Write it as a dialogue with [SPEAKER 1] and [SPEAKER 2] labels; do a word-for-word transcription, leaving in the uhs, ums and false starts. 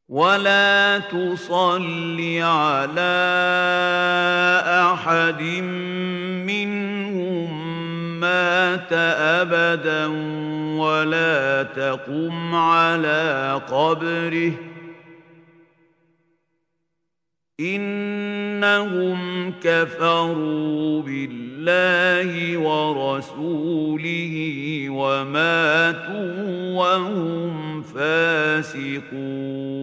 [SPEAKER 1] ولا تصل على أحد منهم مات أبدا ولا تقم على قبره إنهم كفروا بالله ورسوله وماتوا وهم فاسقون